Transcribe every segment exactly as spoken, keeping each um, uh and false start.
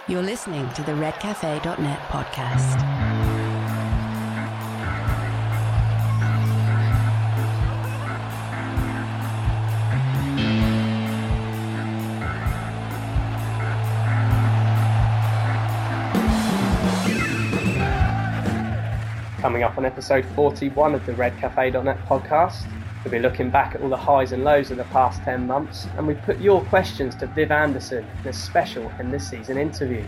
You're listening to the red cafe dot net podcast. Coming up on episode forty-one of the red cafe dot net podcast, we'll be looking back at all the highs and lows of the past ten months, and we put your questions to Viv Anderson in a special end of season interview.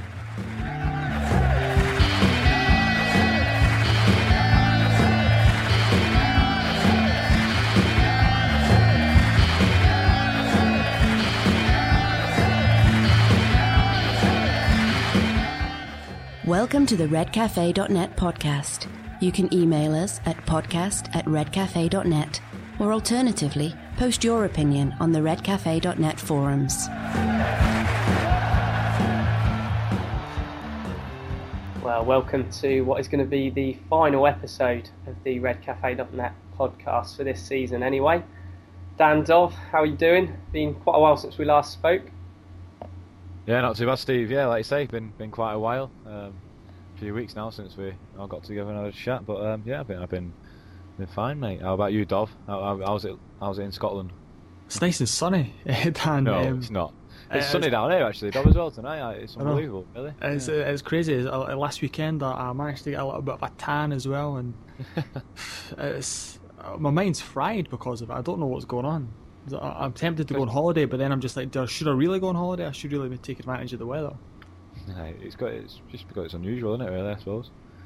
Welcome to the red cafe dot net podcast. You can email us at podcast at red cafe dot net, or alternatively, post your opinion on the red cafe dot net forums. Well, welcome to what is going to be the final episode of the red cafe dot net podcast for this season anyway. Dan, Dov, how are you doing? Been quite a while since we last spoke. Yeah, not too bad, Steve. Yeah, like you say, been been quite a while. Um, a few weeks now since we all got together and had a chat. But um, yeah, I've been I've been been fine, mate. How about you, Dov? How, how, how's it How's it in Scotland? It's nice and sunny, Dan. No, um, it's not. It's uh, sunny it's, down here actually, Dov, as well tonight. It's unbelievable, really. It's yeah. it's crazy. It's, uh, last weekend, I, I managed to get a little bit of a tan as well, and it's uh, my mind's fried because of it. I don't know what's going on. I'm tempted to go on holiday, but then I'm just like, should I really go on holiday? I should really take advantage of the weather. Yeah, it's got it's just because it's unusual, isn't it? Really, I suppose.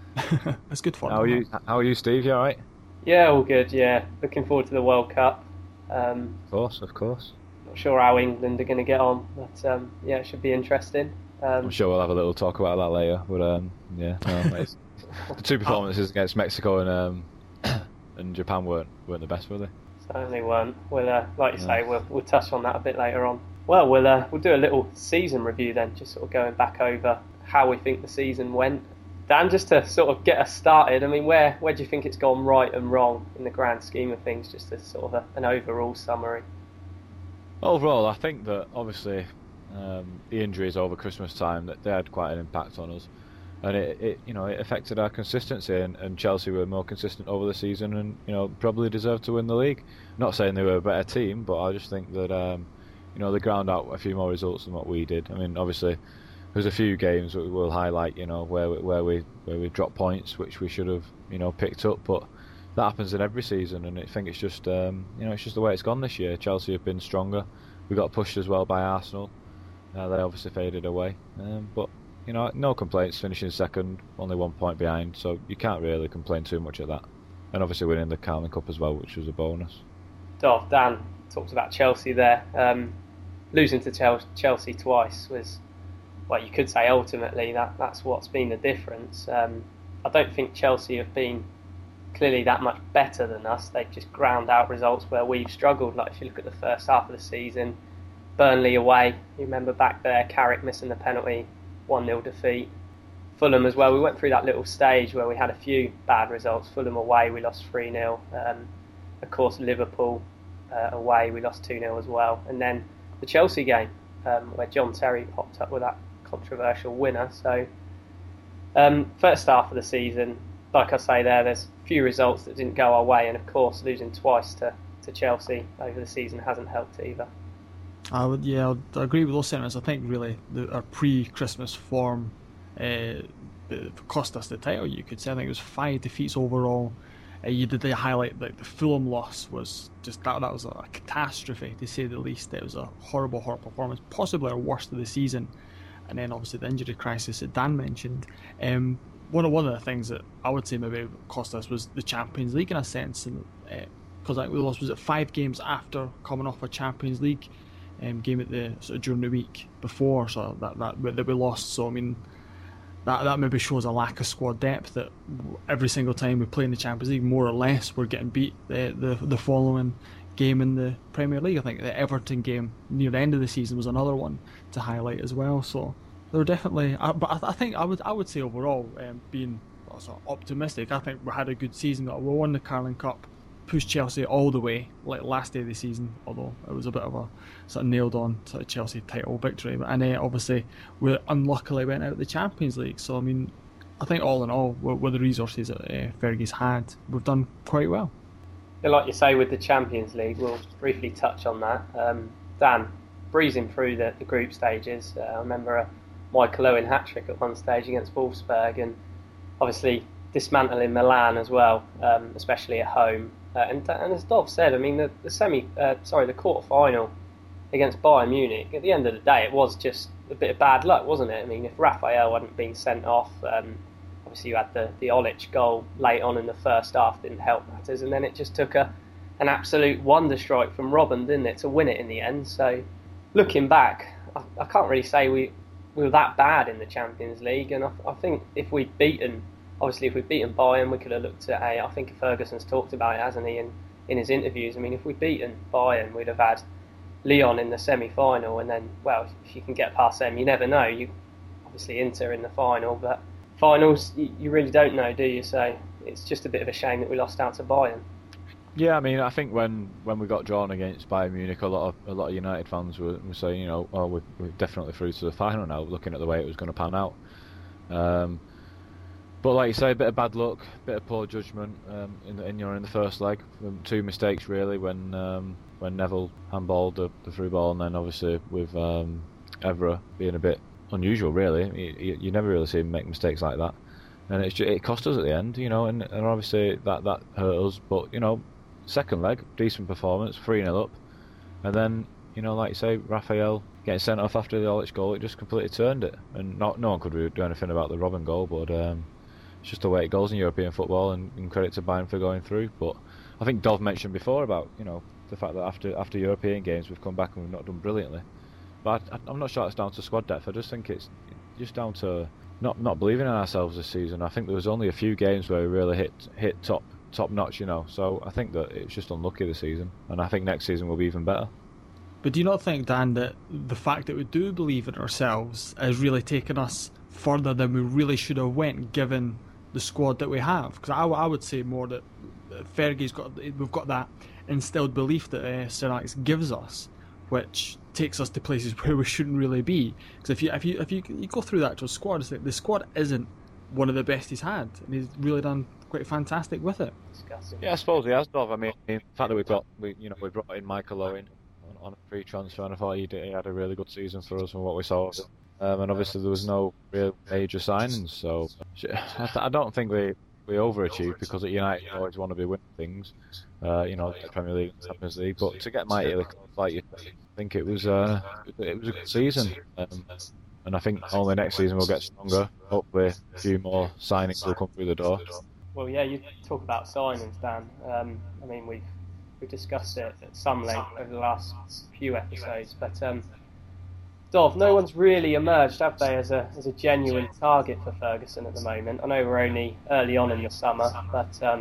It's good fun. How are you? How are you, Steve? You all right? Yeah, all good. Yeah, looking forward to the World Cup. Um, Of course, of course. not sure how England are going to get on, but um, yeah, it should be interesting. Um, I'm sure we'll have a little talk about that later. But um, yeah, no, it's, the two performances against Mexico and um, and Japan weren't weren't the best, were they? Certainly weren't. We'll, uh, like you No. say, we'll we'll touch on that a bit later on. Well, we'll uh, we'll do a little season review then, just sort of going back over how we think the season went. Dan, just to sort of get us started, I mean, where where do you think it's gone right and wrong in the grand scheme of things? Just as sort of a, an overall summary. Overall, I think that obviously um, the injuries over Christmas time, that they had quite an impact on us, and it, it you know it affected our consistency. And, and Chelsea were more consistent over the season, and you know probably deserved to win the league. Not saying they were a better team, but I just think that um, you know they ground out a few more results than what we did. I mean, obviously there's a few games that we'll highlight, you know, where we, where we where we dropped points, which we should have you know picked up, but that happens in every season, and I think it's just um, you know it's just the way it's gone this year. Chelsea have been stronger. We got pushed as well by Arsenal. Uh, they obviously faded away, um, but you know no complaints. Finishing second, only one point behind, so you can't really complain too much of that. And obviously winning the Carling Cup as well, which was a bonus. Dov, Dan talked about Chelsea there. Um, losing to Chel- Chelsea twice was, well, you could say ultimately that that's what's been the difference. Um, I don't think Chelsea have been clearly that much better than us. They've just ground out results where we've struggled. Like if you look at the first half of the season, Burnley away, you remember back there, Carrick missing the penalty, one nil defeat. Fulham as well, we went through that little stage where we had a few bad results. Fulham away, we lost three nil. Um, of course, Liverpool uh, away, we lost two nil as well. And then the Chelsea game, um, where John Terry popped up with that controversial winner. So, um, first half of the season, like I say there, there's a few results that didn't go our way, and of course losing twice to, to Chelsea over the season hasn't helped either. I would, yeah, I agree with those sentiments. I think really the, our pre-Christmas form uh, cost us the title. You could say I think it was five defeats overall. Uh, you did the highlight like the Fulham loss was just that that was a catastrophe to say the least. It was a horrible, horrible performance, possibly our worst of the season. And then obviously the injury crisis that Dan mentioned. Um, one of one of the things that I would say maybe cost us was the Champions League in a sense, and because uh, I think we lost was it five games after coming off a Champions League um, game at the sort of during the week before, so that that that we lost. So I mean, that that maybe shows a lack of squad depth. That every single time we play in the Champions League, more or less, we're getting beat the the, the following game in the Premier League. I think the Everton game near the end of the season was another one to highlight as well. So there were definitely, uh, but I, I think I would I would say overall, um, being sort of optimistic, I think we had a good season. We won the Carling Cup. pushed Chelsea all the way, like last day of the season, although it was a bit of a sort of nailed on sort of Chelsea title victory. And then obviously we unluckily went out of the Champions League. So I mean, I think all in all, with, with the resources that uh, Fergie's had, we've done quite well. Yeah, like you say, with the Champions League, we'll briefly touch on that. Um, Dan, breezing through the, the group stages, uh, I remember a Michael Owen hat-trick at one stage against Wolfsburg, and obviously dismantling Milan as well, um, especially at home. Uh, and, and as Dov said, I mean, the, the semi, uh, sorry, the quarter-final against Bayern Munich, at the end of the day, it was just a bit of bad luck, wasn't it? I mean, if Raphael hadn't been sent off, um, obviously you had the, the Olic goal late on in the first half, didn't help matters, and then it just took a an absolute wonder strike from Robben, didn't it, to win it in the end. So, looking back, I, I can't really say we, we were that bad in the Champions League, and I, I think if we'd beaten Obviously, if we'd beaten Bayern, we could have looked at a. I think Ferguson's talked about it, hasn't he, in, in his interviews? I mean, if we'd beaten Bayern, we'd have had Lyon in the semi-final, and then, well, if you can get past them, you never know. You obviously Inter in the final, but finals, you, you really don't know, do you? So it's just a bit of a shame that we lost out to Bayern. Yeah, I mean, I think when, when we got drawn against Bayern Munich, a lot of a lot of United fans were, were saying, you know, oh, we're, we're definitely through to the final now, looking at the way it was going to pan out. Um, But like you say, a bit of bad luck, a bit of poor judgment um, in, the, in, you know, in the first leg. Two mistakes really when um, when Neville handballed the, the through ball, and then obviously with um, Evra being a bit unusual really. You, you never really see him make mistakes like that, and it's just, it cost us at the end, you know, and, and obviously that, that hurt us. But you know, second leg, decent performance, three nil up, and then you know, like you say, Raphael getting sent off after the Olic goal, it just completely turned it, and not no one could really do anything about the Robben goal, but. Um, It's just the way it goes in European football, and, and credit to Bayern for going through. But I think Dov mentioned before about, you know, the fact that after after European games we've come back and we've not done brilliantly. But I, I'm not sure it's down to squad depth. I just think it's just down to not not believing in ourselves this season. I think there was only a few games where we really hit hit top top notch, you know. So I think that it's just unlucky this season, and I think next season will be even better. But do you not think, Dan, that the fact that we do believe in ourselves has really taken us further than we really should have went, given the squad that we have? Because I, I would say more that Fergie's got, we've got that instilled belief that uh, Sir Alex gives us, which takes us to places where we shouldn't really be. Because if you if you if you, you go through the actual squad, it's like the squad isn't one of the best he's had, and he's really done quite fantastic with it. Yeah, I suppose he has, Dov. I mean, the fact that we've got we you know we brought in Michael Owen on, on a free transfer, and I thought he, did, he had a really good season for us from what we saw. Um, and obviously there was no real major signings, so I don't think we, we overachieved, because at United you always want to be winning things, uh, you know, the Premier League, Champions League. But to get mighty like you, I think it was uh, it was a good season, um, and I think only next season we'll get stronger. Hopefully, a few more signings will come through the door. Well, yeah, you talk about signings, Dan. Um, I mean, we've we discussed it at some length over the last few episodes, but. Um, Dov, no one's really emerged, have they, as a as a genuine target for Ferguson at the moment? I know we're only early on in the summer, but um,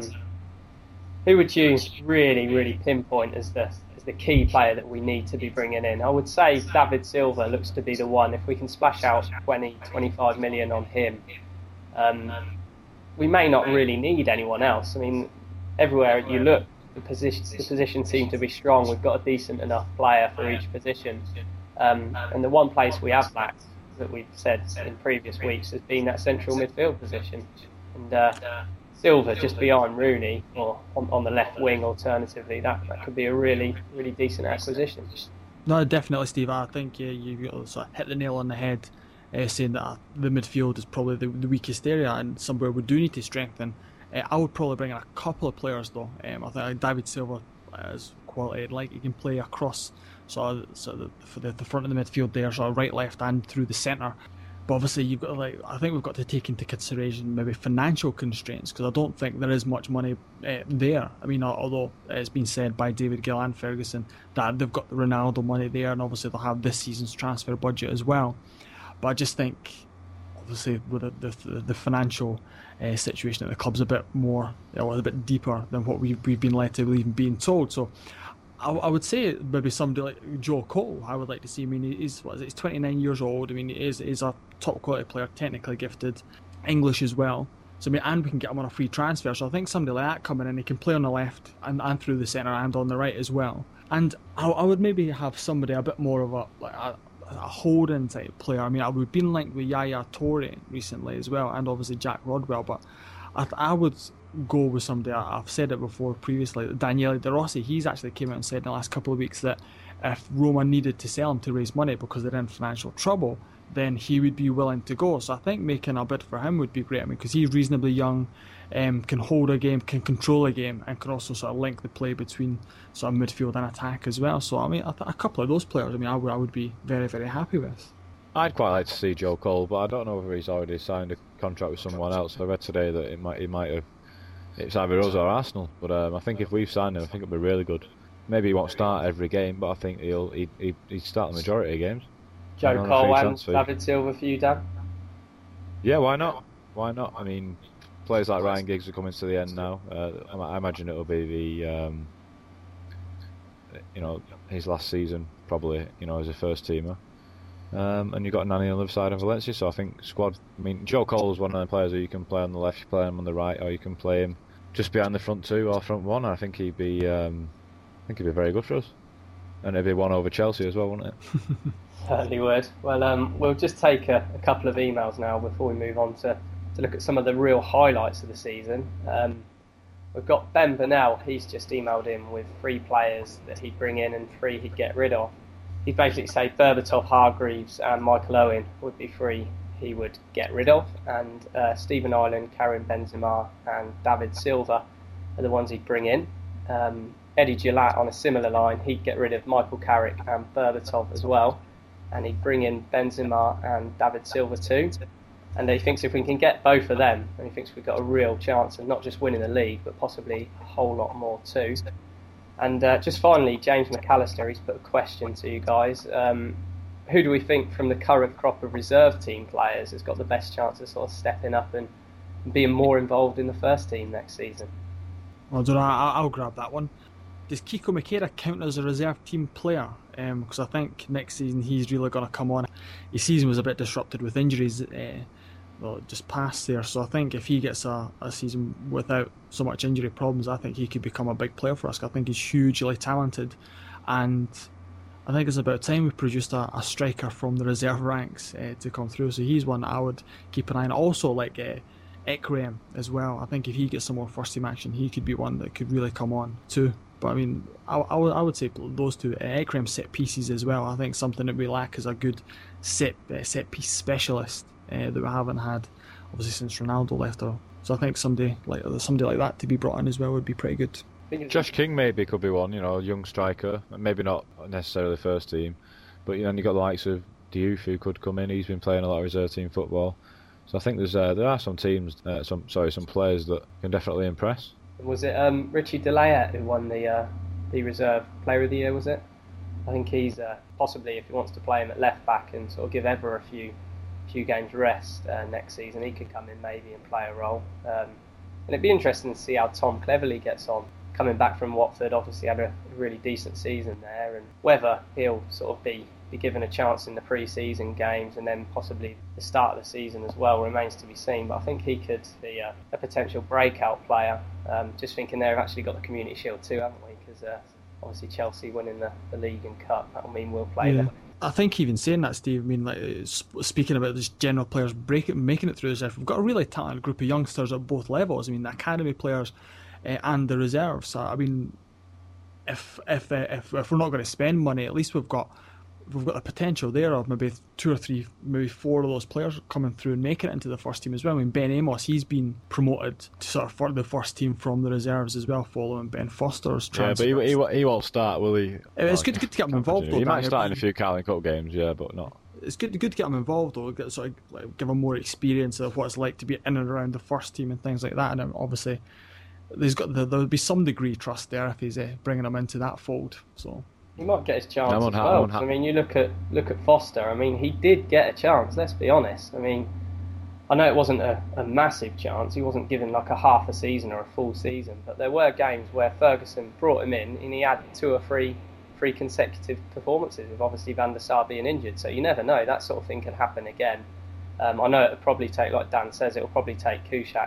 who would you really, really pinpoint as the as the key player that we need to be bringing in? I would say David Silva looks to be the one. If we can splash out twenty, twenty-five million on him, um, we may not really need anyone else. I mean, everywhere you look, the position the positions seem to be strong. We've got a decent enough player for each position. Um, and the one place we have lacked, that we've said in previous weeks, has been that central midfield position. And uh, Silva just behind Rooney, or on, on the left wing alternatively, that, that could be a really, really decent acquisition. No, definitely, Steve. I think yeah, you sort of hit the nail on the head, uh, saying that uh, the midfield is probably the, the weakest area and somewhere we do need to strengthen. Uh, I would probably bring in a couple of players, though. Um, I think David Silva has quality, like he can play across. So, so the, for the, the front of the midfield there, so right, left, and through the centre. But obviously, you've got like I think we've got to take into consideration maybe financial constraints, because I don't think there is much money uh, there. I mean, although it's been said by David Gill and Ferguson that they've got the Ronaldo money there, and obviously they'll have this season's transfer budget as well. But I just think, obviously, with the the, the financial uh, situation at the club's a bit more, a little bit deeper than what we've, we've been led to believe and being told. So. I would say maybe somebody like Joe Cole, I would like to see. I mean, he's what is it, he's twenty-nine years old. I mean, he is, he's a top quality player, technically gifted, English as well. So I mean, and we can get him on a free transfer. So I think somebody like that coming in, he can play on the left and, and through the centre and on the right as well. And I, I would maybe have somebody a bit more of a like a, a holding type player. I mean, I would been linked with Yaya Toure recently as well, and obviously Jack Rodwell. But I, I would go with somebody. I, I've said it before previously. Daniele De Rossi. He's actually came out and said in the last couple of weeks that if Roma needed to sell him to raise money because they're in financial trouble, then he would be willing to go. So I think making a bid for him would be great. I mean, because he's reasonably young, um, can hold a game, can control a game, and can also sort of link the play between sort of midfield and attack as well. So I mean, a, a couple of those players, I mean, I would, I would be very, very happy with. I'd quite like to see Joe Cole, but I don't know whether he's already signed a contract with someone else. I read today that it might, he might have. It's either us or Arsenal, but um, I think if we've signed him, I think it'll be really good. Maybe he won't start every game, but I think he'll he he he'd start the majority of games. Joe Cole and David Silva for you, Dan? Yeah, why not? Why not? I mean, players like Ryan Giggs are coming to the end now. Uh, I imagine it'll be the, um, you know, his last season probably, you know, as a first teamer. Um, and you've got Nani on the other side of Valencia, so I think squad. I mean, Joe Cole is one of the players who you can play on the left, you play him on the right, or you can play him just behind the front two or front one. I think he'd be, um, I think he'd be very good for us, and it'd be one over Chelsea as well, wouldn't it? Certainly would. Well, um, we'll just take a, a couple of emails now before we move on to, to look at some of the real highlights of the season. Um, we've got Ben Burnell. He's just emailed in with three players that he'd bring in and three he'd get rid of. He'd basically say Berbatov, Hargreaves and Michael Owen would be three he would get rid of, and uh, Stephen Ireland, Karim Benzema and David Silva are the ones he'd bring in. Um, Eddie Gillette on a similar line, he'd get rid of Michael Carrick and Berbatov as well, and he'd bring in Benzema and David Silva too. And he thinks if we can get both of them, and he thinks we've got a real chance of not just winning the league, but possibly a whole lot more too. And uh, just finally, James McAllister, he's put a question to you guys. Um, who do we think from the current crop of reserve team players has got the best chance of sort of stepping up and being more involved in the first team next season? Well, I don't know, I'll grab that one. Does Kiko Makeda count as a reserve team player? Because um, I think next season he's really going to come on. His season was a bit disrupted with injuries, uh, well, just past there. So I think if he gets a, a season without so much injury problems, I think he could become a big player for us. I think he's hugely talented, and I think it's about time we produced a, a striker from the reserve ranks uh, to come through. So he's one that I would keep an eye on. Also, like uh, Ekrem as well. I think if he gets some more first team action, he could be one that could really come on too. But I mean, I, I, would, I would say those two. Uh, Ekrem set pieces as well. I think something that we lack is a good set uh, set piece specialist uh, that we haven't had, obviously, since Ronaldo left. Or so I think somebody like somebody like that to be brought in as well would be pretty good. Josh King maybe could be one. You know, a young striker, maybe not necessarily first team, but you know, and you got the likes of Diouf who could come in. He's been playing a lot of reserve team football, so I think there's uh, there are some teams, uh, some sorry, some players that can definitely impress. Was it um, Richie Delayet who won the uh, the reserve player of the year, was it? I think he's uh, possibly, if he wants to play him at left back and sort of give Ever a few few games rest uh, next season, he could come in maybe and play a role. Um, and it'd be interesting to see how Tom Cleverley gets on. Coming back from Watford, obviously had a really decent season there, and whether he'll sort of be, be given a chance in the pre-season games and then possibly the start of the season as well remains to be seen. But I think he could be a, a potential breakout player. Um, just thinking they've actually got the Community Shield too, haven't we? Because uh, obviously Chelsea winning the, the league and cup, that'll mean we'll play yeah. them. I think even saying that, Steve, I mean, like speaking about just general players breaking, making it through reserve, we've got a really talented group of youngsters at both levels. I mean, the academy players uh, and the reserves. So, I mean, if if uh, if if we're not going to spend money, at least we've got we've got the potential there of maybe two or three, maybe four of those players coming through and making it into the first team as well. I mean, Ben Amos, he's been promoted to sort of for the first team from the reserves as well, following Ben Foster's transfer. Yeah, but he, he, he won't start, will he? It's good, good to get him involved, though. He might start in a few Carling Cup games, yeah, but not. It's good, good to get him involved, though. Get, sort of like, give him more experience of what it's like to be in and around the first team and things like that. And obviously, there's got there would be some degree of trust there if he's uh, bringing him into that fold. So. He might get his chance no, as ha- well. ha- I mean, you look at look at Foster. I mean, he did get a chance. Let's be honest. I mean, I know it wasn't a, a massive chance. He wasn't given like a half a season or a full season. But there were games where Ferguson brought him in, and he had two or three three consecutive performances with obviously Van der Sar being injured. So you never know. That sort of thing can happen again. Um, I know it'll probably take, like Dan says, it'll probably take Kuszczak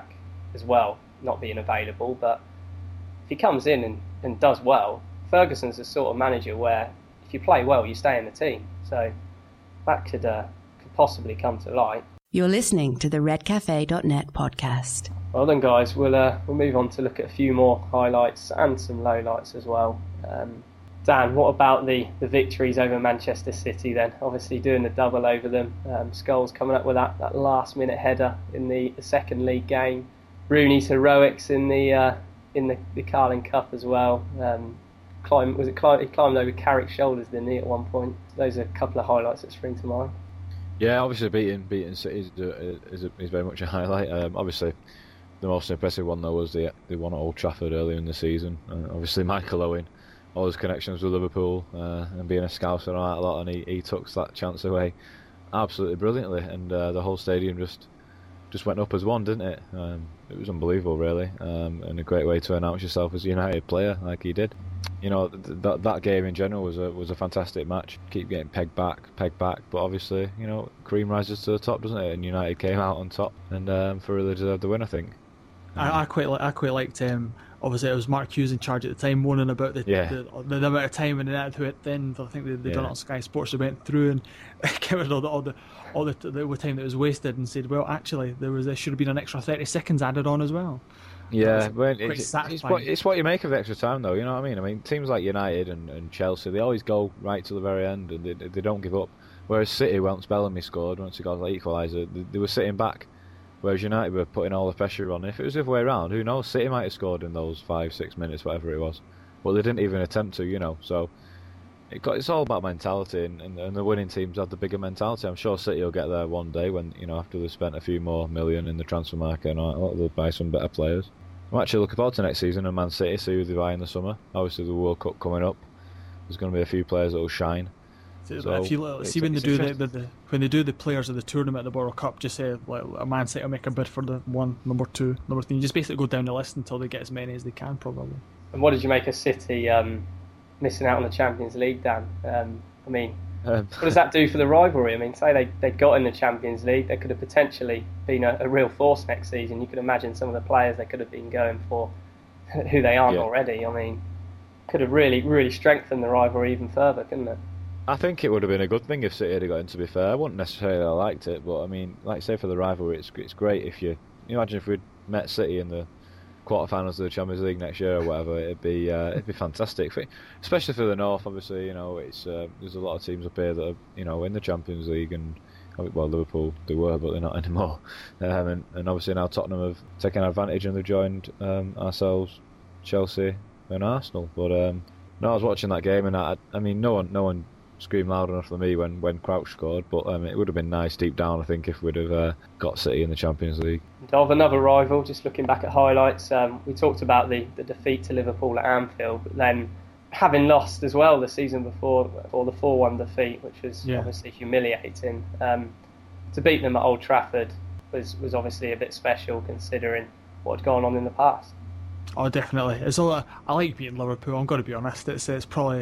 as well, not being available. But if he comes in and, and does well, Ferguson's the sort of manager where if you play well, you stay in the team. So that could uh, could possibly come to light. You're listening to the red cafe dot net podcast. Well then, guys, we'll uh, we'll move on to look at a few more highlights and some lowlights as well. Um, Dan, what about the, the victories over Manchester City then? Obviously doing the double over them. Um, Scholes coming up with that, that last minute header in the, the second league game. Rooney's heroics in the uh, in the, the Carling Cup as well. Um, climb, was it climb, he climbed over Carrick's shoulders, didn't he, at one point? Those are a couple of highlights that spring to mind. Yeah, obviously beating beating City is, is, is very much a highlight. Um, obviously, the most impressive one though was the the one at Old Trafford earlier in the season. Uh, obviously, Michael Owen, all his connections with Liverpool uh, and being a Scouser and all that a lot, and he, he took that chance away absolutely brilliantly, and uh, the whole stadium just just went up as one, didn't it? Um, it was unbelievable, really, um, and a great way to announce yourself as a United player, like he did. You know, th- th- that game in general was a was a fantastic match. Keep getting pegged back, pegged back, but obviously, you know, cream rises to the top, doesn't it? And United came out on top, and um, thoroughly deserved the win, I think. Um, I, I quite li- I quite liked. Um, obviously, it was Mark Hughes in charge at the time, moaning about the yeah. the, the, the amount of time and that to it. Then I think they they yeah. done it on Sky Sports. They went through and counted all the all the all the, the, the time that was wasted and said, well, actually, there was there should have been an extra thirty seconds added on as well. Yeah, well, it's, it's, it's, what, it's what you make of the extra time, though. You know what I mean? I mean, teams like United and, and Chelsea, they always go right to the very end, and they they don't give up. Whereas City, once Bellamy scored, once he got the equaliser, they, they were sitting back. Whereas United were putting all the pressure on. If it was the other way around, who knows? City might have scored in those five, six minutes, whatever it was. But they didn't even attempt to, you know. So it got, it's all about mentality, and, and, and the winning teams have the bigger mentality. I'm sure City will get there one day when, you know, after they've spent a few more million in the transfer market and all, they'll buy some better players. I'm actually looking forward to next season and Man City, see who they buy in the summer. Obviously, the World Cup coming up. There's going to be a few players that will shine. So if you see when they do the, the, the when they do the players of the tournament at the World Cup, just say like a Man City will make a bid for the one, number two, number three. You just basically go down the list until they get as many as they can, probably. And what did you make of City um, missing out on the Champions League, Dan? Um, I mean, um, what does that do for the rivalry? I mean, say they they got in the Champions League, they could have potentially been a, a real force next season. You could imagine some of the players they could have been going for, who they aren't yeah. already. I mean, could have really really strengthened the rivalry even further, couldn't it? I think it would have been a good thing if City had got in, to be fair. I wouldn't necessarily have liked it, but I mean, like I say, for the rivalry, it's it's great if you... you imagine if we'd met City in the quarterfinals of the Champions League next year or whatever, it'd be uh, it'd be fantastic, for, especially for the North. Obviously, you know, it's uh, there's a lot of teams up here that are, you know, in the Champions League, and well, Liverpool they were, but they're not anymore. Um, and, and obviously now Tottenham have taken advantage and they've joined um, ourselves, Chelsea, and Arsenal. But um, no, I was watching that game, and I, I mean, no one, no one. screamed loud enough for me when, when Crouch scored, but um, it would have been nice deep down, I think, if we'd have uh, got City in the Champions League. Of another rival, just looking back at highlights, um, we talked about the, the defeat to Liverpool at Anfield, but then having lost as well the season before, or the four one defeat, which was yeah. obviously humiliating, um, to beat them at Old Trafford was, was obviously a bit special considering what had gone on in the past. Oh, definitely. It's all, I like beating Liverpool, I'm going to be honest. It's, it's probably...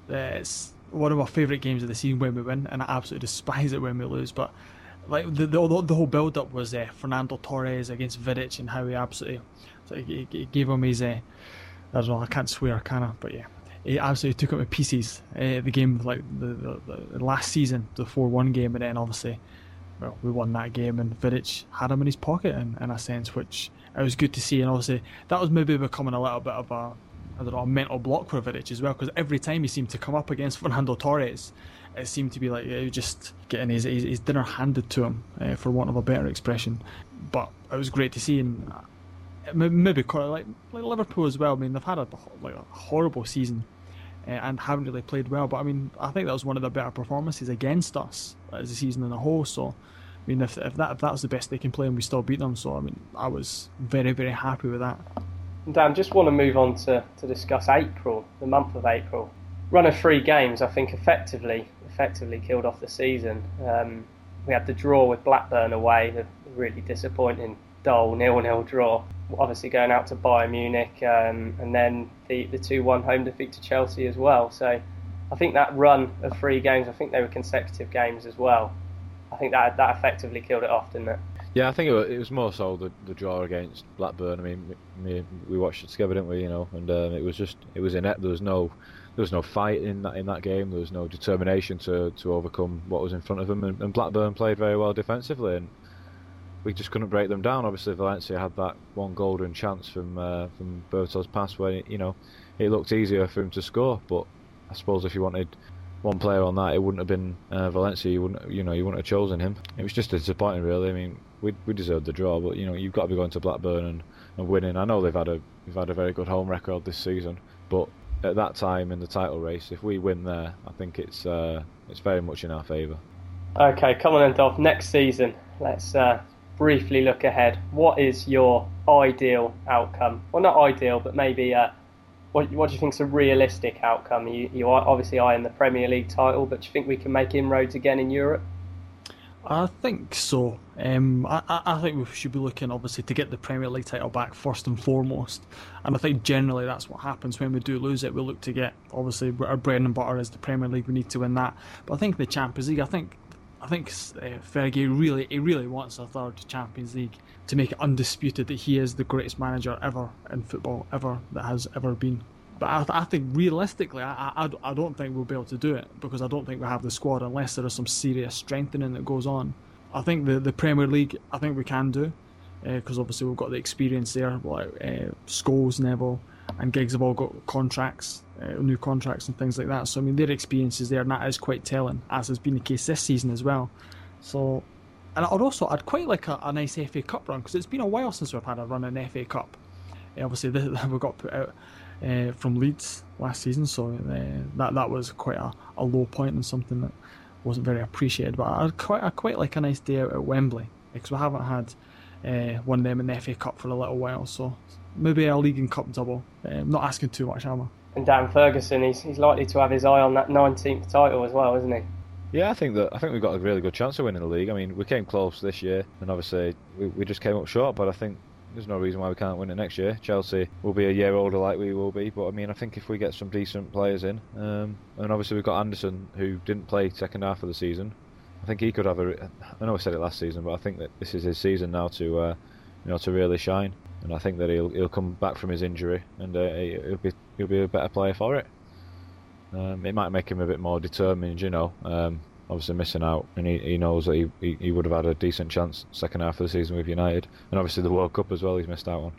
It's, one of my favourite games of the season when we win, and I absolutely despise it when we lose. But like the the, the whole build up was uh, Fernando Torres against Vidic, and how he absolutely so he, he gave him his uh, I don't know, I can't swear, can I? But yeah, he absolutely took him to pieces. Uh, the game like the, the, the last season, the four one game, and then obviously, well, we won that game, and Vidic had him in his pocket in, in a sense, which it was good to see. And obviously, that was maybe becoming a little bit of a I don't know, a mental block for Vidic as well, because every time he seemed to come up against Fernando Torres, it seemed to be like he was just getting his, his, his dinner handed to him, uh, for want of a better expression. But it was great to see, and maybe like, like Liverpool as well. I mean, they've had a, like, a horrible season uh, and haven't really played well, but I mean, I think that was one of the better performances against us as a season in a whole. So, I mean, if, if that if that was the best they can play and we still beat them, so I mean, I was very, very happy with that. Dan, just want to move on to, to discuss April, the month of April. Run of three games, I think, effectively effectively killed off the season. Um, we had the draw with Blackburn away, the really disappointing, dull nil nil draw. Obviously going out to Bayern Munich, um, and then the, the two one home defeat to Chelsea as well. So I think that run of three games, I think they were consecutive games as well. I think that that effectively killed it off, didn't it? Yeah, I think it was, it was more so the, the draw against Blackburn. I mean, me, we watched it together, didn't we? You know, and um, it was just it was inept. There was no there was no fight in that in that game. There was no determination to, to overcome what was in front of them. And, and Blackburn played very well defensively, and we just couldn't break them down. Obviously, Valencia had that one golden chance from uh, from Berto's pass where you know it looked easier for him to score. But I suppose if you wanted one player on that, it wouldn't have been uh, Valencia. You wouldn't you know you wouldn't have chosen him. It was just disappointing, really. I mean. We we deserved the draw, but you know you've got to be going to Blackburn and, and winning. I know they've had a they've had a very good home record this season, but at that time in the title race, if we win there, I think it's uh, it's very much in our favour. Okay, come on then, Dolph. Next season, let's uh, briefly look ahead. What is your ideal outcome? Well, not ideal, but maybe uh, what what do you think is a realistic outcome? You you are obviously eyeing the Premier League title, but do you think we can make inroads again in Europe? I think so. Um, I, I think we should be looking, obviously, to get the Premier League title back first and foremost. And I think generally that's what happens when we do lose it. We look to get, obviously, our bread and butter is the Premier League. We need to win that. But I think the Champions League, I think I think uh, Fergie really, he really wants a third Champions League to make it undisputed that he is the greatest manager ever in football, ever, that has ever been. But I, I think realistically, I, I, I don't think we'll be able to do it because I don't think we have the squad unless there is some serious strengthening that goes on. I think the, the Premier League, I think we can do because uh, obviously we've got the experience there. Like uh, Scholes, Neville, and Giggs have all got contracts, uh, new contracts and things like that. So I mean, their experience is there, and that is quite telling, as has been the case this season as well. So, and I'd also I'd quite like a, a nice F A Cup run because it's been a while since we've had a run in F A Cup. Uh, obviously, this, we got put out. Uh, from Leeds last season, so uh, that that was quite a, a low point and something that wasn't very appreciated. But I quite I quite like a nice day out at Wembley because we haven't had uh, one of them in the F A Cup for a little while. So maybe a League and Cup double. Uh, not asking too much, am I? And Dan Ferguson, he's he's likely to have his eye on that nineteenth title as well, isn't he? Yeah, I think that I think we've got a really good chance of winning the league. I mean, we came close this year, and obviously we, we just came up short. But I think. There's no reason why we can't win it next year. Chelsea will be a year older like we will be, but I mean, I think if we get some decent players in, um, and obviously we've got Anderson who didn't play second half of the season. I think he could have a. I know I said it last season, but I think that this is his season now to, uh, you know, to really shine. And I think that he'll he'll come back from his injury and uh, he'll be he'll be a better player for it. Um, it might make him a bit more determined, you know. Um, Obviously missing out, and he, he knows that he, he, he would have had a decent chance second half of the season with United, and obviously the World Cup as well he's missed out on.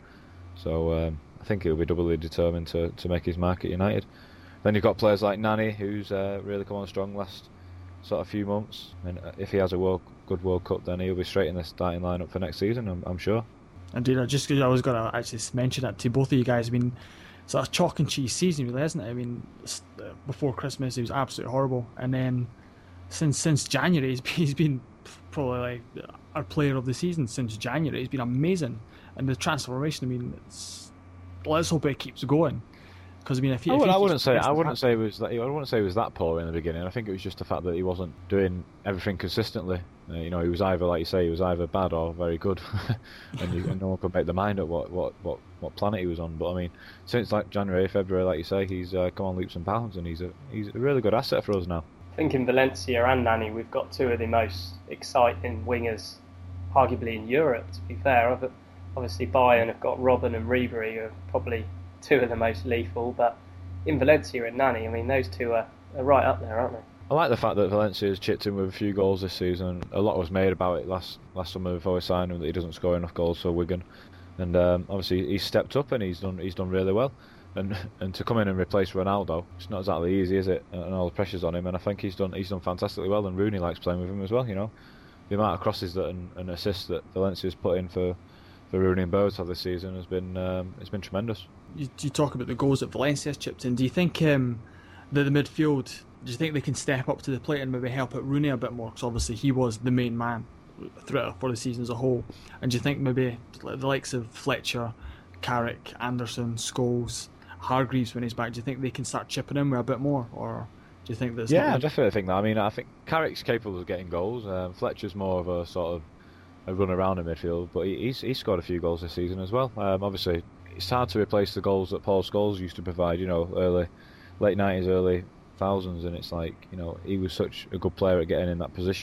So um, I think he'll be doubly determined to, to make his mark at United. Then you've got players like Nani, who's uh, really come on strong last sort of few months, and if he has a world, good World Cup, then he'll be straight in the starting lineup for next season, I'm, I'm sure. Indeed, I just I was going to actually mention that to both of you guys. I mean, sort of chalk and cheese season, really, isn't it? I mean, before Christmas, he was absolutely horrible, and then since since January, he's been, he's been probably like our player of the season since January. He's been amazing, and the transformation. I mean, it's, let's hope it keeps going. Because I mean, if he, I, if would, he I wouldn't say I wouldn't that, say it was that, I wouldn't say it was that poor in the beginning. I think it was just the fact that he wasn't doing everything consistently. Uh, you know, he was either, like you say, he was either bad or very good, and, you, and no one could make their mind up what, what, what, what planet he was on. But I mean, since like January, February, like you say, he's uh, come on leaps and bounds, and he's a he's a really good asset for us now. I think in Valencia and Nani, we've got two of the most exciting wingers, arguably in Europe. To be fair, obviously Bayern have got Robben and Ribery, who are probably two of the most lethal, but in Valencia and Nani, I mean, those two are, are right up there, aren't they? I like the fact that Valencia has chipped in with a few goals this season. A lot was made about it last last summer before we signed him, that he doesn't score enough goals for Wigan, and um, obviously he's stepped up and he's done he's done really well. And and to come in and replace Ronaldo, it's not exactly easy, is it? And all the pressure's on him, and I think he's done he's done fantastically well. And Rooney likes playing with him as well. You know, the amount of crosses that and, and assists that Valencia's put in for. for Rooney and Berbatov this season has been um, it's been tremendous. You, you talk about the goals that Valencia's chipped in. Do you think um, that the midfield? Do you think they can step up to the plate and maybe help out Rooney a bit more? Because obviously he was the main man throughout for the season as a whole. And do you think maybe the likes of Fletcher, Carrick, Anderson, Scholes, Hargreaves when he's back, do you think they can start chipping in with a bit more, or do you think that's yeah, not I definitely think that. I mean, I think Carrick's capable of getting goals. Um, Fletcher's more of a sort of a run around in midfield, but he, he's he's scored a few goals this season as well. Um, obviously, it's hard to replace the goals that Paul Scholes used to provide. You know, early, late nineties, early thousands, and it's like, you know, he was such a good player at getting in that position.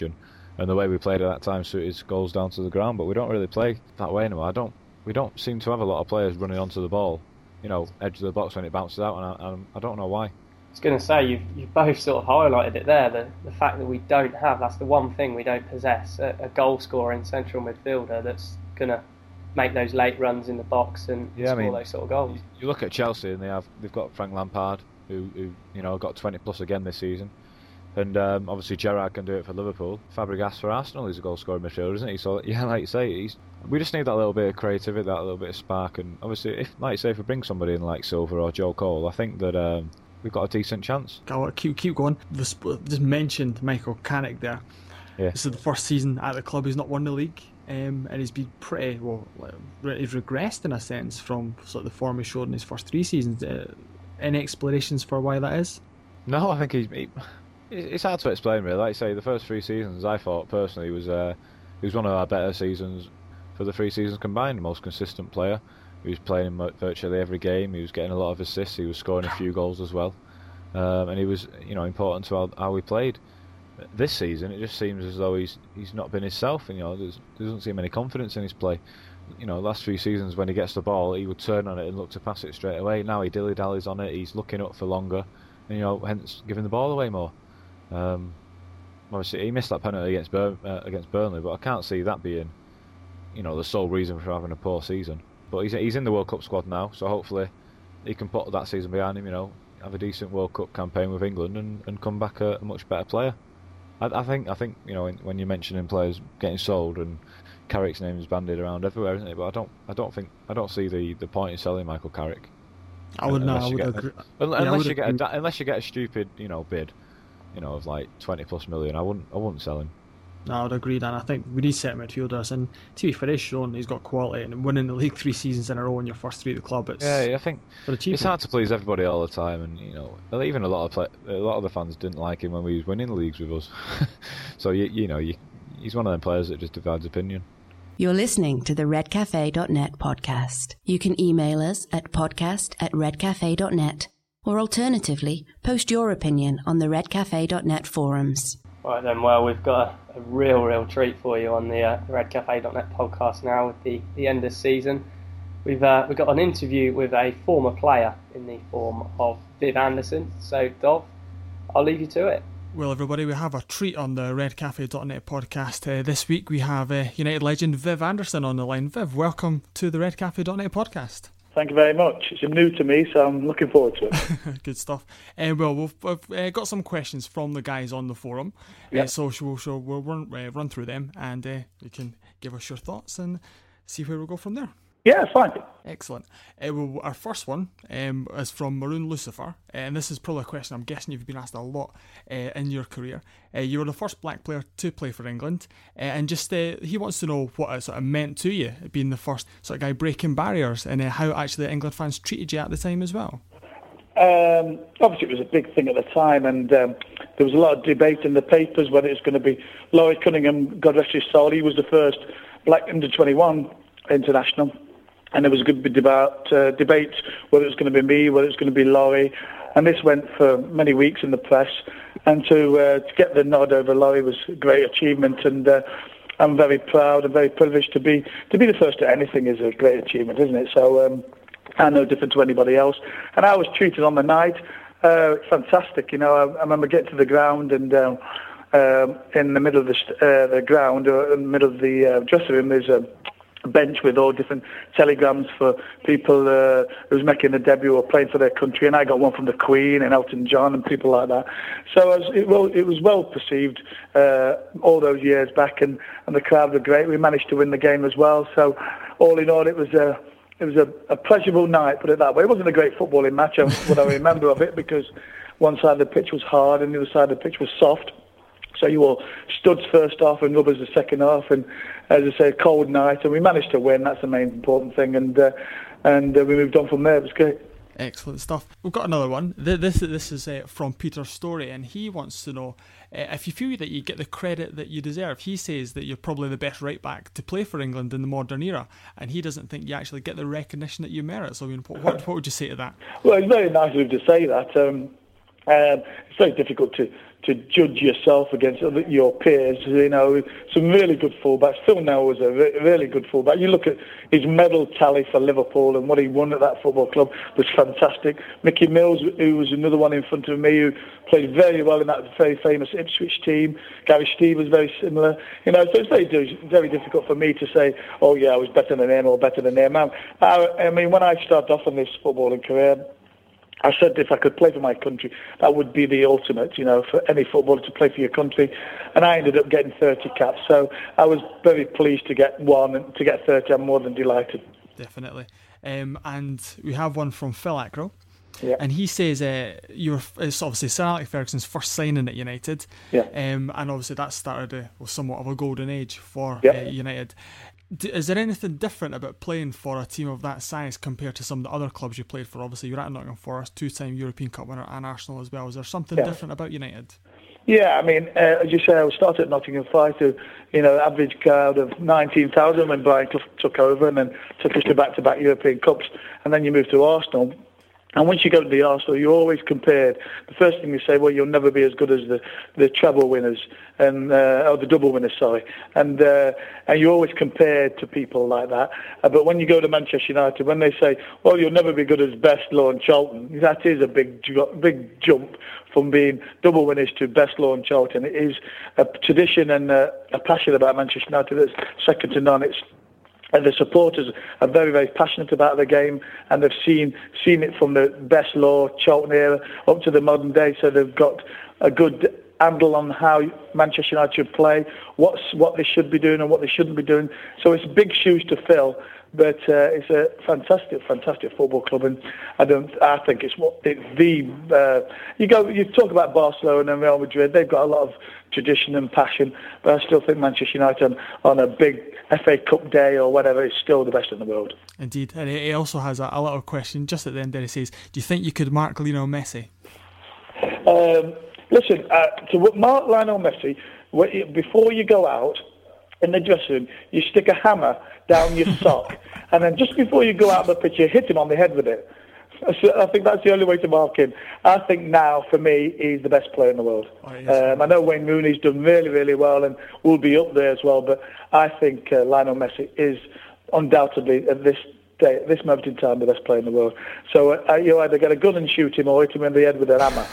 and the way we played at that time suited goals down to the ground. But we don't really play that way anymore. I don't. We don't seem to have a lot of players running onto the ball, you know, edge of the box when it bounces out, and I, I, I don't know why. I was going to say, you've, you've both sort of highlighted it there, the, the fact that we don't have, that's the one thing we don't possess, a, a goal-scoring central midfielder that's going to make those late runs in the box and yeah, score I mean, those sort of goals. You look at Chelsea and they have, they've got Frank Lampard, who, who you know, got twenty plus again this season. And um, obviously Gerrard can do it for Liverpool. Fabregas for Arsenal, he's a goal-scoring midfielder, isn't he? So, yeah, like you say, he's, we just need that little bit of creativity, that little bit of spark. And obviously, if, like you say, if we bring somebody in like Silva or Joe Cole, I think that... Um, we've got a decent chance. Go, keep, keep going. This, just mentioned Michael Carrick there. Yeah. This is the first season at the club he's not won the league, um, and he's been pretty well. He's regressed in a sense from sort of the form he showed in his first three seasons. Uh, any explanations for why that is? No, I think he's. He, it's hard to explain, really. Like I say, the first three seasons, I thought personally was uh, he was one of our better seasons for the three seasons combined. The most consistent player. He was playing in virtually every game. He was getting a lot of assists. He was scoring a few goals as well, um, and he was, you know, important to how, how we played. This season, it just seems as though he's he's not been himself. And, you know, there's, there doesn't seem any confidence in his play. You know, last few seasons when he gets the ball, he would turn on it and look to pass it straight away. Now he dilly dallies on it. He's looking up for longer, and you know, hence giving the ball away more. Um, obviously, he missed that penalty against Bur- uh, against Burnley, but I can't see that being, you know, the sole reason for having a poor season. But he's he's in the World Cup squad now, so hopefully he can put that season behind him, you know, have a decent World Cup campaign with England and, and come back a, a much better player. I, I think I think you know, when you're mentioning players getting sold, and Carrick's name is bandied around everywhere, isn't it? But I don't I don't think I don't see the, the point in selling Michael Carrick. I would not. I would get, agree. Unless, yeah, I would you agree. get a, unless you get a stupid, you know, bid, you know, of like twenty plus million, I wouldn't I wouldn't sell him. No, I would agree, Dan. I think we need set midfielders, and to be fair, he's shown he's got quality, and winning the league three seasons in a row in your first three at the club, it's yeah, I think for achievement. It's hard to please everybody all the time, and you know, even a lot of play, a lot of the fans didn't like him when we was winning leagues with us. So you you know, you, he's one of them players that just divides opinion. You're listening to the red cafe dot net podcast. You can email us at podcast at red cafe dot net, or alternatively, post your opinion on the red cafe dot net forums. Right then, well, we've got a, a real, real treat for you on the uh, red cafe dot net podcast now with the, the end of season. We've uh, we've got an interview with a former player in the form of Viv Anderson. So, Dov, I'll leave you to it. Well, everybody, we have a treat on the red cafe dot net podcast. Uh, this week we have uh, United legend Viv Anderson on the line. Viv, welcome to the red cafe dot net podcast. Thank you very much. It's new to me, so I'm looking forward to it. Good stuff. Uh, well, we've, we've uh, got some questions from the guys on the forum, Yep. uh, so we'll, so we'll run, uh, run through them, and uh, you can give us your thoughts and see where we'll go from there. Yeah, fine. Excellent. Uh, well, our first one um, is from Maroon Lucifer, uh, and this is probably a question I'm guessing you've been asked a lot uh, in your career. Uh, you were the first black player to play for England, uh, and just uh, he wants to know what it sort of meant to you, being the first sort of guy breaking barriers, and uh, how actually England fans treated you at the time as well. Um, obviously, it was a big thing at the time, and um, there was a lot of debate in the papers whether it was going to be Laurie Cunningham, God rest his soul. He was the first black under twenty-one international. And there was a good debate, uh, debate whether it was going to be me, whether it was going to be Laurie. And this went for many weeks in the press. And to, uh, to get the nod over Laurie was a great achievement. And uh, I'm very proud and very privileged to be to be the first at anything is a great achievement, isn't it? So um, I'm no different to anybody else. And I was treated on the night. Uh, fantastic. You know, I, I remember getting to the ground and um, um, in the middle of the, uh, the ground, or in the middle of the uh, dressing room, there's a bench with all different telegrams for people uh, who's making a debut or playing for their country, and I got one from the Queen and Elton John and people like that. So it was, it, well, it was well perceived uh, all those years back, and, and the crowd were great. We managed to win the game as well. So all in all, it was a it was a, a pleasurable night, put it that way. It wasn't a great footballing match, what I remember of it, because one side of the pitch was hard and the other side of the pitch was soft. So you all studs first half and rubbers the second half, and as I say, a cold night, and we managed to win. That's the main important thing, and uh, and uh, we moved on from there. It was great. Excellent stuff. We've got another one. This this is uh, from Peter Story, and he wants to know uh, if you feel that you get the credit that you deserve. He says that you're probably the best right back to play for England in the modern era, and he doesn't think you actually get the recognition that you merit. So, I mean, what what would you say to that? Well, it's very nice of him to say that. Um, Um, it's very difficult to, to judge yourself against other, your peers. You know, some really good fullbacks. Phil Neville was a re- really good fullback. You look at his medal tally for Liverpool and what he won at that football club was fantastic. Mickey Mills, who was another one in front of me, who played very well in that very famous Ipswich team. Gary Steve was very similar. You know, so it's very very difficult for me to say, oh yeah, I was better than him or better than him. I, I mean, when I started off on this footballing career, I said if I could play for my country, that would be the ultimate, you know, for any footballer to play for your country. And I ended up getting thirty caps. So I was very pleased to get one, and to get thirty, I'm more than delighted. Definitely. Um, and we have one from Phil Ackrow. Yeah. And he says uh, you're, it's obviously Sir Alex Ferguson's first signing at United. Yeah. Um, and obviously that started a, well, somewhat of a golden age for yeah. uh, United. D- is there anything different about playing for a team of that size compared to some of the other clubs you played for? Obviously, you're at Nottingham Forest, two-time European Cup winner, and Arsenal as well. Is there something yeah. different about United? Yeah, I mean, uh, as you say, I started at Nottingham Forest, to, you know, average crowd of nineteen thousand when Brian Clough took over and then took us to back-to-back European Cups. And then you move to Arsenal. And once you go to the Arsenal, you're always compared. The first thing you say, well, you'll never be as good as the, the treble winners, and uh, or the double winners, sorry. And uh, and you're always compared to people like that. Uh, but when you go to Manchester United, when they say, well, you'll never be good as Best, Law and Charlton, that is a big, big jump from being double winners to Best, Law and Charlton. It is a tradition and a, a passion about Manchester United that's second to none. It's And the supporters are very, very passionate about the game, and they've seen seen it from the Best Law, Charlton era up to the modern day. So they've got a good handle on how Manchester United should play, what's what they should be doing and what they shouldn't be doing. So it's big shoes to fill, but uh, it's a fantastic, fantastic football club, and I don't. I think it's what it's the. Uh, you go. You talk about Barcelona and Real Madrid. They've got a lot of tradition and passion, but I still think Manchester United on, on a big F A Cup day or whatever is still the best in the world. Indeed, and he also has a, a little question just at the end there. He says, do you think you could mark Lionel Messi? Um, listen, uh, to mark Lionel Messi, before you go out in the dressing room, you stick a hammer down your sock, and then just before you go out the pitch, you hit him on the head with it. I think that's the only way to mark him. I think now, for me, he's the best player in the world. Oh, yes. um, I know Wayne Rooney's done really, really well and will be up there as well, but I think uh, Lionel Messi is undoubtedly, at this day, at this moment in time, the best player in the world. So uh, you either get a gun and shoot him or hit him in the head with an hammer.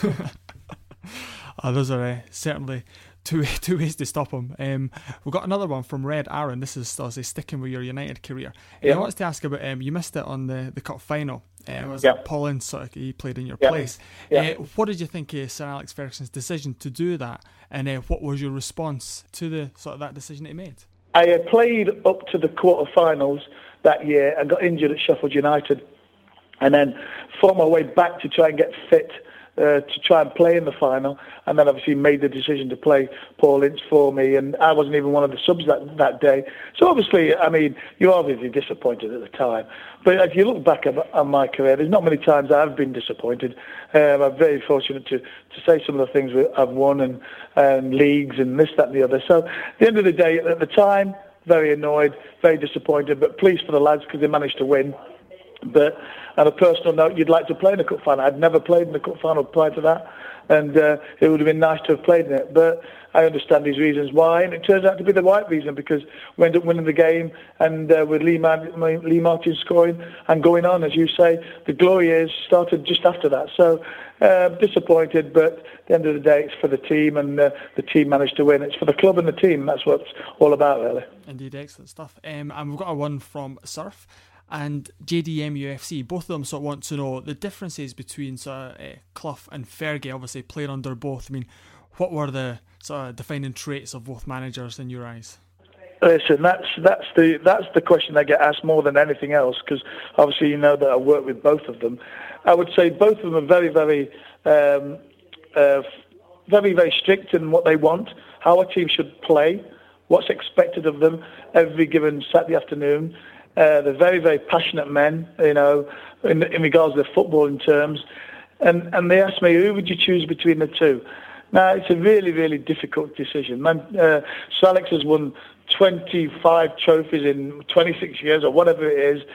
Oh, those are uh, certainly two two ways to stop him. Um, we've got another one from Red Aaron. This is obviously sticking with your United career. Yeah. He wants to ask about, um, you missed it on the, the cup final. Uh, was yeah. it Paul Ince, sort of, he played in your yeah. place. Yeah. Uh, what did you think of Sir Alex Ferguson's decision to do that, and uh, what was your response to the sort of that decision that he made? I uh, played up to the quarter-finals that year and got injured at Sheffield United, and then fought my way back to try and get fit Uh, to try and play in the final, and then obviously made the decision to play Paul Ince for me, and I wasn't even one of the subs that, that day. So obviously, I mean, you're obviously disappointed at the time, but if you look back at, on my career, there's not many times I've been disappointed. Um, I'm very fortunate to, to say some of the things I've won, and, and leagues and this, that and the other. So at the end of the day, at the time, very annoyed, very disappointed, but pleased for the lads because they managed to win. But on a personal note, you'd like to play in the cup final. I'd never played in the cup final prior to that, and uh, it would have been nice to have played in it. But I understand his reasons why, and it turns out to be the right reason, because we ended up winning the game, and uh, with Lee, Man- Lee Martin scoring and going on, as you say, the glory years started just after that. So uh, disappointed, but at the end of the day, it's for the team, and uh, the team managed to win. It's for the club and the team. That's what it's all about, really. Indeed, excellent stuff. Um, and we've got a one from Surf and J D M U F C. Both of them sort of want to know the differences between sort of, uh, Clough and Fergie, obviously playing under both. I mean, what were the sort of defining traits of both managers in your eyes? Listen, that's that's the that's the question I get asked more than anything else, because obviously you know that I work with both of them. I would say both of them are very, very, um, uh, very, very strict in what they want, how a team should play, what's expected of them every given Saturday afternoon. Uh, they're very, very passionate men, you know, in, in regards to football in terms. And and they asked me, who would you choose between the two? Now, it's a really, really difficult decision. Man, uh, Sir Alex has won twenty-five trophies in twenty-six years or whatever it is.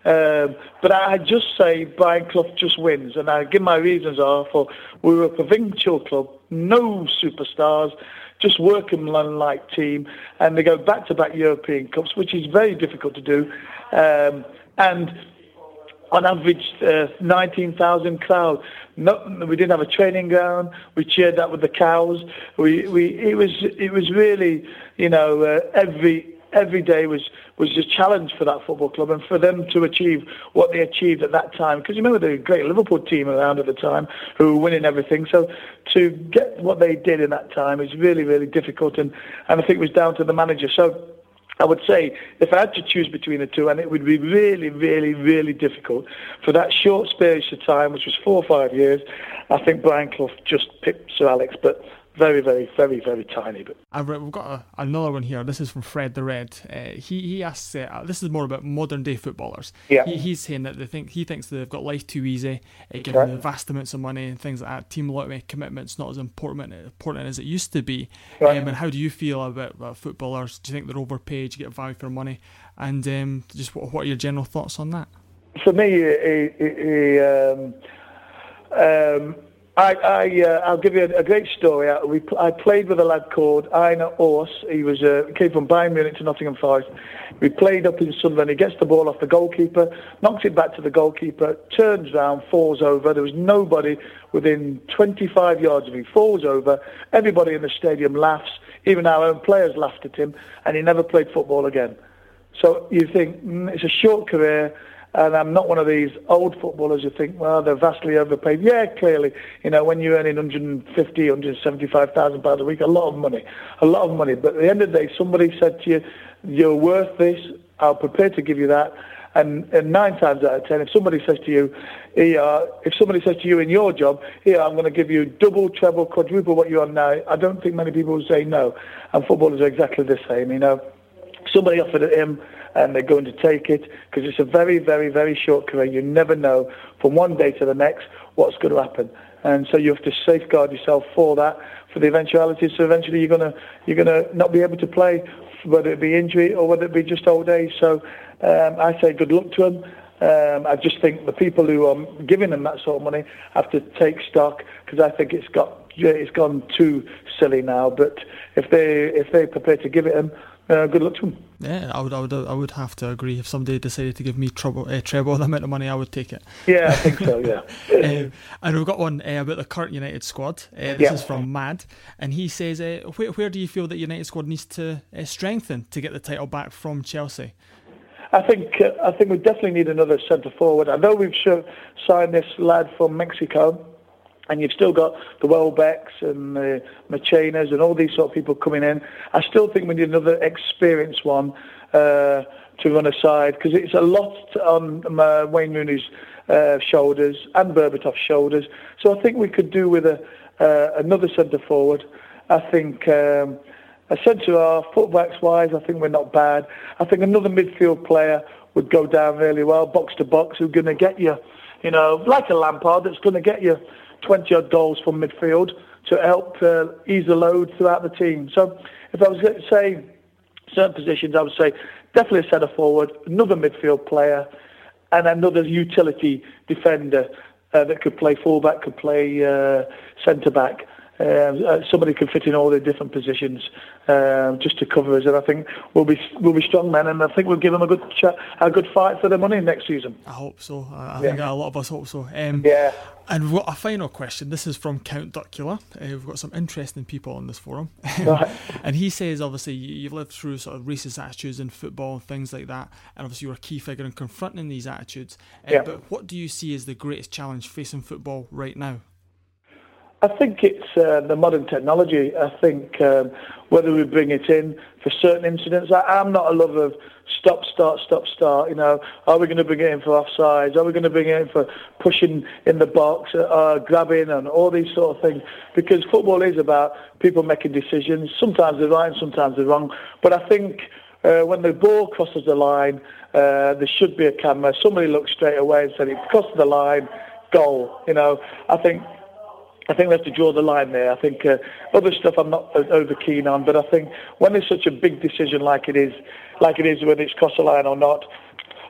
Um, but I just say Brian Clough just wins, and I give my reasons are for we were a provincial club, no superstars, just workman-like team, and they go back-to-back European Cups, which is very difficult to do, um, and on average, uh, nineteen thousand crowd. No, we didn't have a training ground. We cheered that with the cows. We, we, it was, it was really, you know, uh, every every day was was a challenge for that football club, and for them to achieve what they achieved at that time. Because you remember the great Liverpool team around at the time who were winning everything. So to get what they did in that time is really, really difficult, and and I think it was down to the manager. So I would say if I had to choose between the two, and it would be really, really, really difficult for that short space of time, which was four or five years, I think Brian Clough just picked Sir Alex, but very, very, very, very tiny. But I've read, we've got a, another one here. This is from Fred the Red. Uh, he he asks. Uh, this is more about modern day footballers. Yeah. He, he's saying that they think he thinks they've got life too easy, uh, given Right. the vast amounts of money and things like that. Team loyalty, commitment's not as important important as it used to be. Right. Um, and how do you feel about, about footballers? Do you think they're overpaid? Do you get value for money? And um, just what, what are your general thoughts on that? for me, he, he, he, um, um, I, I, uh, I'll give you a, a great story. I, we, I played with a lad called Einar Ors. He was uh, came from Bayern Munich to Nottingham Forest. We played up in Sunderland. He gets the ball off the goalkeeper, knocks it back to the goalkeeper, turns round, falls over. There was nobody within twenty-five yards of him. Falls over. Everybody in the stadium laughs. Even our own players laughed at him, and he never played football again. So you think, mm, it's a short career. And I'm not one of these old footballers who think, well, they're vastly overpaid. Yeah, clearly, you know, when you're earning one hundred fifty, one hundred seventy-five thousand pounds a week, a lot of money, a lot of money. But at the end of the day, somebody said to you, you're worth this, I'm prepared to give you that. And, and nine times out of ten, if somebody says to you, here, if somebody says to you in your job, here, I'm going to give you double, treble, quadruple what you're on now, I don't think many people will say no. And footballers are exactly the same, you know. Somebody offered it him, and they're going to take it, because it's a very, very, very short career. You never know from one day to the next what's going to happen, and so you have to safeguard yourself for that, for the eventualities. So eventually you're gonna you're gonna not be able to play, whether it be injury or whether it be just old age. So um, I say good luck to them. Um, I just think the people who are giving them that sort of money have to take stock, because I think it's got it's gone too silly now. But if they if they're prepared to give it them, Uh, good luck to him. Yeah, I would, I would, I would have to agree. If somebody decided to give me trouble, uh, treble the amount of money, I would take it. Yeah, I think so. Yeah. um, and we've got one uh, about the current United squad. Uh, this yeah. is from Mad, and he says, uh, where, "Where do you feel that United squad needs to uh, strengthen to get the title back from Chelsea?" I think uh, I think we definitely need another centre forward. I know we've sh- signed this lad from Mexico. And you've still got the Welbecks and the Machenas and all these sort of people coming in. I still think we need another experienced one uh, to run aside, because it's a lot on uh, Wayne Rooney's uh, shoulders and Berbatov's shoulders. So I think we could do with a uh, another centre forward. I think um, a centre half, fullbacks wise, I think we're not bad. I think another midfield player would go down really well, box to box, who's going to get you, you know, like a Lampard, that's going to get you twenty-odd goals from midfield to help uh, ease the load throughout the team. So if I was going to say certain positions, I would say definitely a centre forward, another midfield player, and another utility defender uh, that could play fullback, could play uh, centre back. Uh, somebody could fit in all the different positions uh, just to cover us, and I think we'll be we'll be strong men, and I think we'll give them a good ch- a good fight for their money next season. I hope so. I, I yeah. think a lot of us hope so. Um, yeah. And we've got a final question. This is from Count Duckula. Uh, we've got some interesting people on this forum. Right. And he says, obviously, you've lived through sort of racist attitudes in football and things like that, and obviously you're a key figure in confronting these attitudes. Uh, yeah. But what do you see as the greatest challenge facing football right now? I think it's uh, the modern technology. I think um, whether we bring it in for certain incidents, I, I'm not a lover of stop, start, stop, start. You know, are we going to bring it in for offsides? Are we going to bring it in for pushing in the box, uh, grabbing, and all these sort of things? Because football is about people making decisions. Sometimes they're right and sometimes they're wrong. But I think uh, when the ball crosses the line, uh, there should be a camera. Somebody looks straight away and said, it crossed the line, goal. You know, I think. I think we have to draw the line there. I think uh, other stuff I'm not over keen on, but I think when there's such a big decision like it is, like it is whether it's cross the line or not,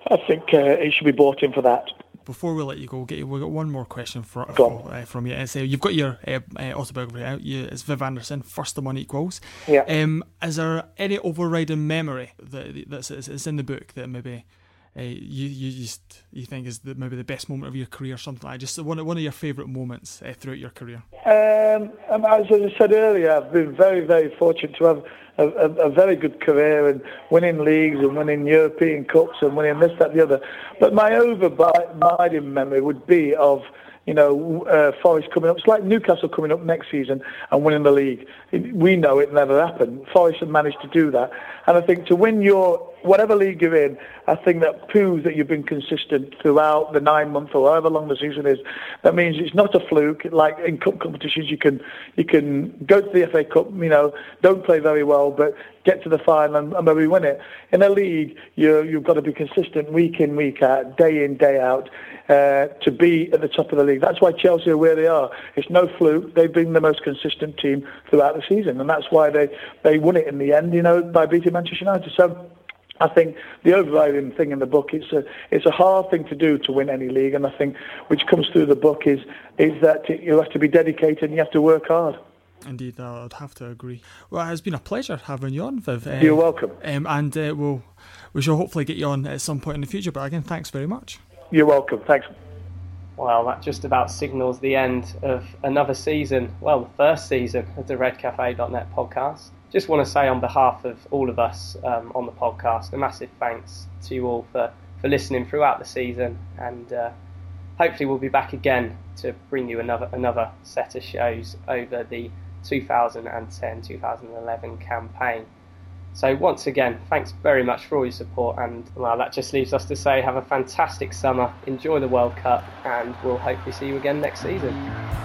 I think uh, he should be bought in for that. Before we let you go, we'll get you, we've got one more question for, for, uh, from you. It's, uh, you've got your uh, uh, autobiography out. You, it's Viv Anderson, First Among Equals. Yeah. Um, is there any overriding memory that that's is in the book that maybe uh, you you just you think is the, maybe the best moment of your career, or something like that? Just one one of your favourite moments uh, throughout your career? Um, as I said earlier, I've been very very fortunate to have A, a, a very good career and winning leagues and winning European Cups and winning this, that, the other. But my overriding memory would be of, you know, uh, Forest coming up. It's like Newcastle coming up next season and winning the league. We know it never happened. Forest have managed to do that. And I think to win your, whatever league you're in, I think that proves that you've been consistent throughout the nine months or however long the season is. That means it's not a fluke. Like in cup competitions, you can you can go to the F A Cup, you know, don't play very well, but get to the final and, and maybe win it. In a league, you you've got to be consistent week in, week out, day in, day out, uh, to be at the top of the league. That's why Chelsea are where they are. It's no fluke. They've been the most consistent team throughout the season, and that's why they, they won it in the end, you know, by beating Manchester United. So I think the overriding thing in the book, it's a it's a hard thing to do to win any league, and I think which comes through the book is is that you have to be dedicated and you have to work hard. Indeed, I'd have to agree. Well, it's been a pleasure having you on, Viv. Um, You're welcome. Um, and uh, we'll we shall hopefully get you on at some point in the future. But again, thanks very much. You're welcome. Thanks. Well, that just about signals the end of another season. Well, the first season of the red cafe dot net podcast. Just want to say on behalf of all of us um, on the podcast, a massive thanks to you all for, for listening throughout the season, and uh, hopefully we'll be back again to bring you another another set of shows over the two thousand ten to two thousand eleven campaign. So once again, thanks very much for all your support, and well, that just leaves us to say have a fantastic summer, enjoy the World Cup, and we'll hopefully see you again next season.